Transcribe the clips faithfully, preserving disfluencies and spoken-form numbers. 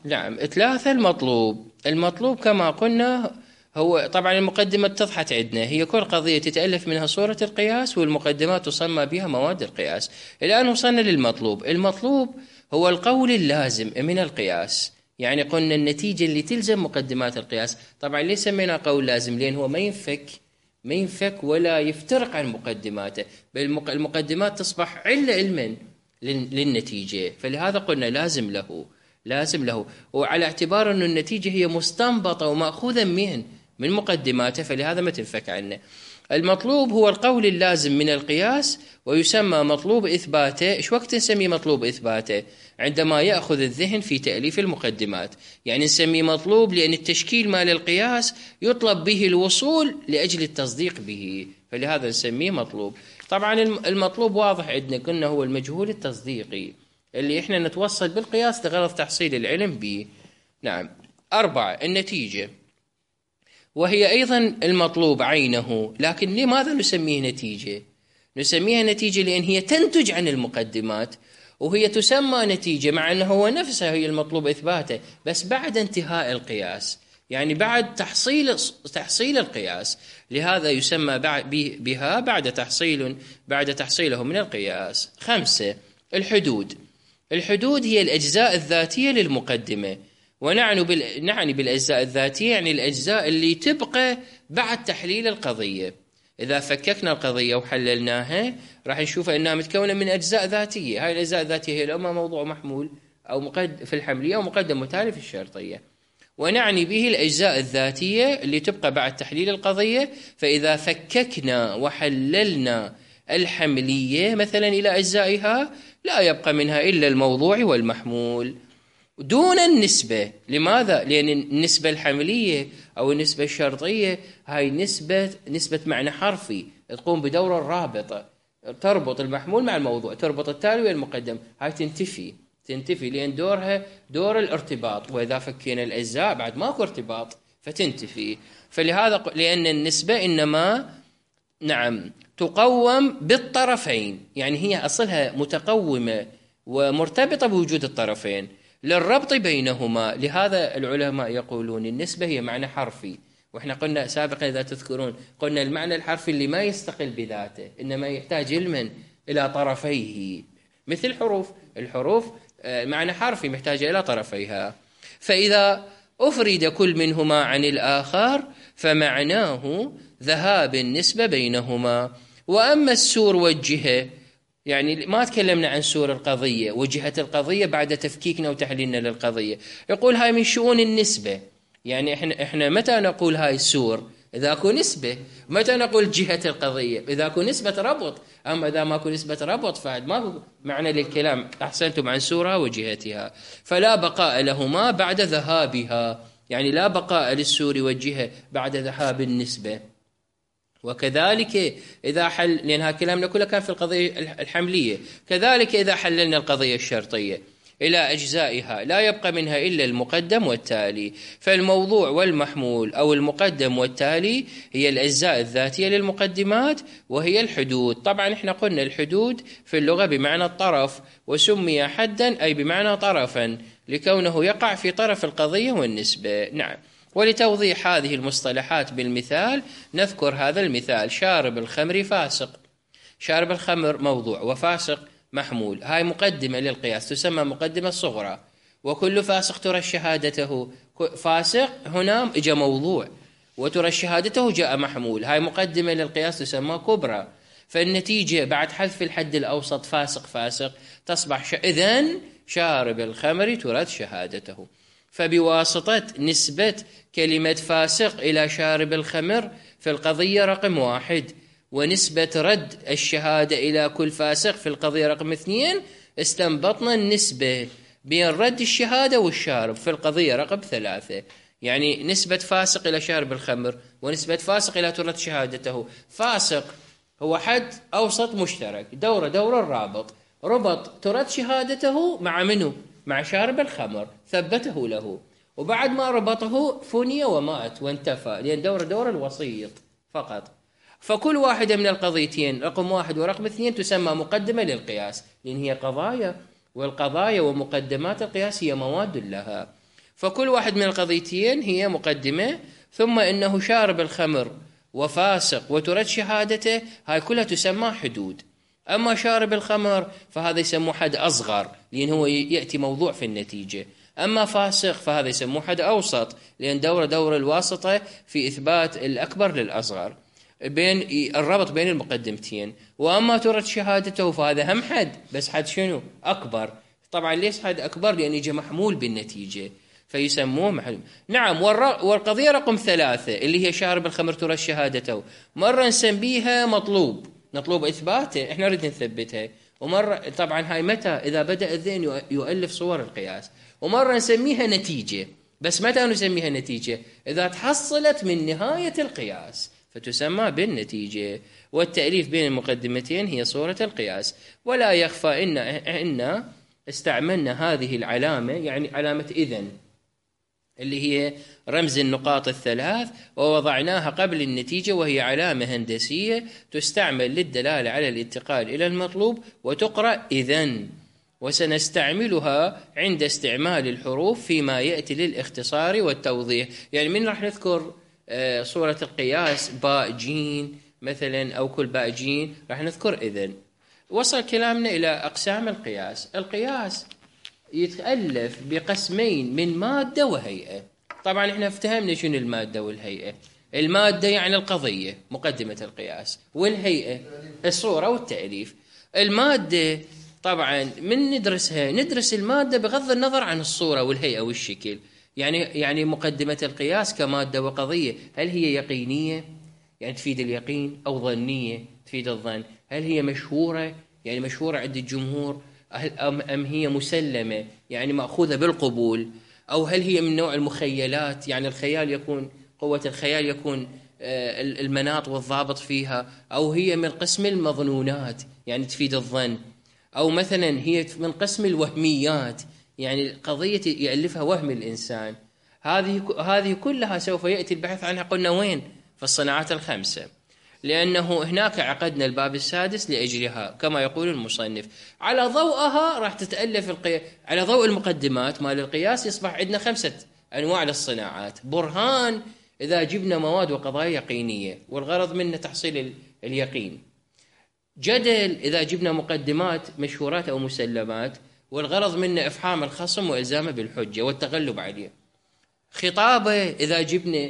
نعم. ثلاثة. المطلوب المطلوب كما قلنا هو طبعا المقدمة اتضحت عندنا، هي كل قضية تتألف منها صورة القياس، والمقدمات تسمى بها مواد القياس. الآن وصلنا للمطلوب. المطلوب هو القول اللازم من القياس، يعني قلنا النتيجة اللي تلزم مقدمات القياس. طبعا ليس سمينا قول لازم لأن هو ما ينفك ما ينفك ولا يفترق عن مقدماته، بل المقدمات تصبح علة علما للنتيجة، فلهذا قلنا لازم له لازم له وعلى اعتبار أن النتيجة هي مستنبطة ومأخوذا من من مقدماته، فلهذا ما تنفك عنه. المطلوب هو القول اللازم من القياس، ويسمى مطلوب إثباته. إيش وقت نسميه مطلوب إثباته؟ عندما يأخذ الذهن في تأليف المقدمات، يعني نسميه مطلوب لأن التشكيل مال القياس يطلب به الوصول لأجل التصديق به، فلهذا نسميه مطلوب. طبعا المطلوب واضح عندنا، قلنا هو المجهول التصديقي اللي إحنا نتوصل بالقياس لغرض تحصيل العلم به. نعم. أربعة. النتيجة، وهي أيضا المطلوب عينه، لكن لماذا نسميه نتيجة؟ نسميها نتيجة لأن هي تنتج عن المقدمات، وهي تسمى نتيجة مع أنه هو نفسها هي المطلوب إثباته، بس بعد انتهاء القياس، يعني بعد تحصيل تحصيل القياس، لهذا يسمى بها بعد تحصيل بعد تحصيله من القياس. خمسة. الحدود. الحدود هي الأجزاء الذاتية للمقدمة، ونعني بال... نعني بالأجزاء الذاتية يعني الأجزاء اللي تبقى بعد تحليل القضية. إذا فككنا القضية وحللناها راح نشوف أنها متكونة من أجزاء ذاتية. هاي الأجزاء الذاتية هي الأما موضوع محمول أو مقد... في الحملية، ومقدم وتالي في الشرطية. ونعني به الأجزاء الذاتية اللي تبقى بعد تحليل القضية، فإذا فككنا وحللنا الحملية مثلا إلى أجزائها لا يبقى منها إلا الموضوع والمحمول دون النسبة. لماذا؟ لأن النسبة الحملية أو النسبة الشرطية هاي نسبة نسبة معنى حرفي تقوم بدور الرابطة، تربط المحمول مع الموضوع، تربط التالي والمقدم. هاي تنتفي تنتفي لأن دورها دور الارتباط، وإذا فكينا الأجزاء بعد ماكو ارتباط فتنتفي. فلهذا لأن النسبة إنما نعم تقوم بالطرفين، يعني هي أصلها متقومة ومرتبطة بوجود الطرفين للربط بينهما. لهذا العلماء يقولون النسبة هي معنى حرفي، وإحنا قلنا سابقا إذا تذكرون قلنا المعنى الحرفي اللي ما يستقل بذاته، إنما يحتاج علما إلى طرفيه، مثل الحروف. الحروف معنى حرفي محتاجة إلى طرفيها، فإذا أفرد كل منهما عن الآخر فمعناه ذهاب النسبة بينهما. وأما السور والجهة، يعني ما تكلمنا عن سور القضية وجهة القضية بعد تفكيكنا وتحليلنا للقضية، يقول هاي من شؤون النسبة. يعني إحنا, إحنا متى نقول هاي السور؟ إذا أكو نسبة. متى نقول جهة القضية؟ إذا أكو نسبة ربط. أما إذا ما أكو نسبة ربط فعد ما هو معنى للكلام أحسنتم عن سورها وجهتها، فلا بقاء لهما بعد ذهابها، يعني لا بقاء للسور والجهة بعد ذهاب النسبة. وكذلك إذا حل، لأنها كلامنا كله كان في القضية الحملية، كذلك إذا حللنا القضية الشرطية إلى أجزائها لا يبقى منها إلا المقدم والتالي. فالموضوع والمحمول أو المقدم والتالي هي الأجزاء الذاتية للمقدمات، وهي الحدود. طبعا إحنا قلنا الحدود في اللغة بمعنى الطرف، وسمي حدا أي بمعنى طرفا لكونه يقع في طرف القضية والنسبة. نعم. ولتوضيح هذه المصطلحات بالمثال نذكر هذا المثال: شارب الخمر فاسق. شارب الخمر موضوع وفاسق محمول، هاي مقدمة للقياس تسمى مقدمة الصغرى، وكل فاسق ترى شهادته. فاسق هنا اجى موضوع، وترى شهادته جاء محمول، هاي مقدمة للقياس تسمى كبرى. فالنتيجة بعد حذف الحد الأوسط فاسق فاسق تصبح ش... إذن شارب الخمر ترى شهادته. فبواسطة نسبة كلمة فاسق إلى شارب الخمر في القضية رقم واحد، ونسبة رد الشهادة إلى كل فاسق في القضية رقم اثنين، استنبطنا النسبة بين رد الشهادة والشارب في القضية رقم ثلاثة. يعني نسبة فاسق إلى شارب الخمر ونسبة فاسق إلى ترد شهادته. فاسق هو حد أوسط مشترك، دورة دورة الرابط، ربط ترد شهادته مع منه؟ مع شارب الخمر، ثبته له، وبعد ما ربطه فني ومات وانتفى، لأن دور دور الوسيط فقط. فكل واحدة من القضيتين رقم واحد ورقم اثنين تسمى مقدمة للقياس، لأن هي قضايا، والقضايا ومقدمات القياس هي مواد لها. فكل واحد من القضيتين هي مقدمة. ثم إنه شارب الخمر وفاسق وترد شهادته، هاي كلها تسمى حدود. أما شارب الخمر فهذا يسموه حد أصغر لأن هو يأتي موضوع في النتيجة. أما فاسق فهذا يسموه حد أوسط لأن دورة دورة الواسطة في إثبات الأكبر للأصغر، بين الربط بين المقدمتين. وأما ترد شهادته فهذا هم حد، بس حد شنو؟ أكبر. طبعا ليش حد أكبر؟ لأن يجي محمول بالنتيجة فيسموه محل. نعم. والقضية رقم ثلاثة اللي هي شارب الخمر ترى شهادته، مرة نسميها مطلوب، مطلوب إثباته، إحنا نريد نثبتها. ومرة طبعا هاي متى؟ إذا بدأ الذهن يؤلف صور القياس. ومرة نسميها نتيجة، بس متى نسميها نتيجة؟ إذا تحصلت من نهاية القياس فتسمى بالنتيجة. والتأليف بين المقدمتين هي صورة القياس. ولا يخفى إن إن استعملنا هذه العلامة، يعني علامة إذن اللي هي رمز النقاط الثلاث، ووضعناها قبل النتيجة، وهي علامة هندسية تستعمل للدلالة على الانتقال إلى المطلوب، وتقرأ إذن. وسنستعملها عند استعمال الحروف فيما يأتي للاختصار والتوضيح. يعني من راح نذكر صورة القياس باء جين مثلا، أو كل باء جين راح نذكر إذن. وصل كلامنا إلى أقسام القياس. القياس يتألف بقسمين من مادة وهيئة. طبعا احنا افتهمنا شنو المادة والهيئة. المادة يعني القضية مقدمة القياس، والهيئة الصورة والتأليف. المادة طبعا من ندرسها ندرس المادة بغض النظر عن الصورة والهيئة والشكل. يعني يعني مقدمة القياس كمادة وقضية، هل هي يقينية يعني تفيد اليقين، أو ظنية تفيد الظن؟ هل هي مشهورة يعني مشهورة عند الجمهور، أم هي مسلمة يعني مأخوذة بالقبول؟ أو هل هي من نوع المخيلات، يعني الخيال يكون قوة الخيال يكون المناط والضابط فيها؟ أو هي من قسم المظنونات يعني تفيد الظن؟ أو مثلا هي من قسم الوهميات يعني قضية يألفها وهم الإنسان؟ هذه هذه كلها سوف يأتي البحث عنها. قلنا وين؟ في الصناعات الخمسة، لأنه هناك عقدنا الباب السادس لأجلها كما يقول المصنف. على ضوءها راح تتألف القياس، على ضوء المقدمات مال القياس يصبح عندنا خمسة أنواع للصناعات. برهان إذا جبنا مواد وقضايا يقينية والغرض منه تحصيل اليقين. جدل إذا جبنا مقدمات مشهورات أو مسلمات والغرض منه إفحام الخصم وإلزامه بالحجة والتغلب عليه. خطابة إذا جبنا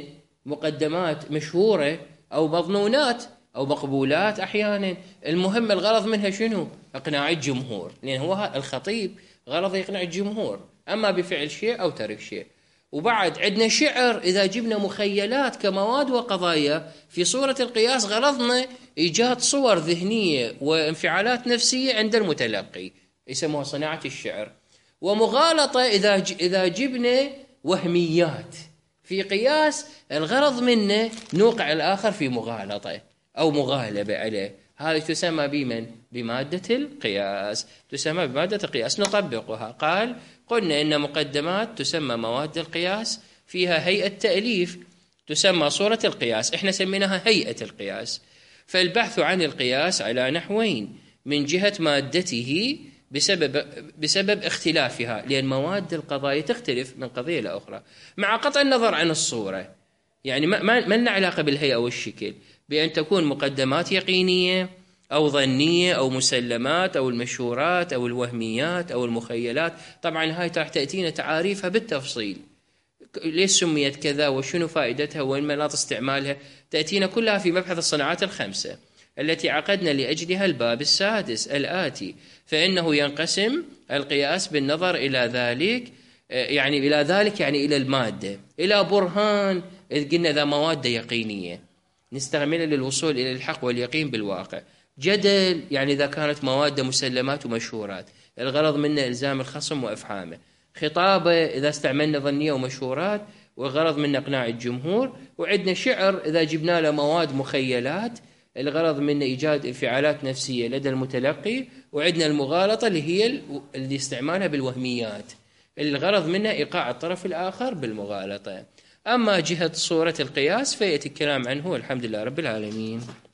مقدمات مشهورة أو مظنونات أو مقبولات أحيانا، المهم الغرض منها شنو؟ إقناع الجمهور، لأن هو الخطيب غرض يقنع الجمهور أما بفعل شيء أو ترك شيء. وبعد عندنا شعر إذا جبنا مخيلات كمواد وقضايا في صورة القياس، غرضنا إيجاد صور ذهنية وانفعالات نفسية عند المتلقي، يسموها صناعة الشعر. ومغالطة إذا إذا جبنا وهميات في قياس، الغرض منه نوقع الآخر في مغالطة أو مغالبة عليه. هذه تسمى بمن؟ بمادة القياس، تسمى بمادة القياس. نطبقها. قال قلنا إن مقدمات تسمى مواد القياس، فيها هيئة تأليف تسمى صورة القياس، إحنا سميناها هيئة القياس. فالبحث عن القياس على نحوين: من جهة مادته بسبب بسبب اختلافها، لأن مواد القضايا تختلف من قضية لأخرى، مع قطع النظر عن الصورة. يعني ما ما لنا علاقة بالهيئة والشكل، بأن تكون مقدمات يقينية أو ظنية أو مسلمات أو المشهورات أو الوهميات أو المخيلات. طبعا هاي راح تأتينا تعاريفها بالتفصيل، ليش سميت كذا وشنو فائدتها وين مناط استعمالها، تأتينا كلها في مبحث الصناعات الخمسة التي عقدنا لأجلها الباب السادس الآتي. فإنه ينقسم القياس بالنظر إلى ذلك، يعني إلى ذلك يعني إلى المادة، إلى برهان إذ قلنا ذا مواد يقينية نستعملها للوصول إلى الحق واليقين بالواقع. جدل يعني إذا كانت مواد مسلمات ومشهورات الغرض منه إلزام الخصم وإفحامه. خطابة إذا استعملنا ظنية ومشهورات والغرض منه إقناع الجمهور. وعندنا شعر إذا جبنا له مواد مخيلات الغرض منه إيجاد انفعالات نفسية لدى المتلقي. وعندنا المغالطة اللي هي اللي استعمالها بالوهميات، الغرض منه إيقاع الطرف الآخر بالمغالطة. أما جهة صورة القياس فيأتي الكلام عنه، والحمد لله رب العالمين.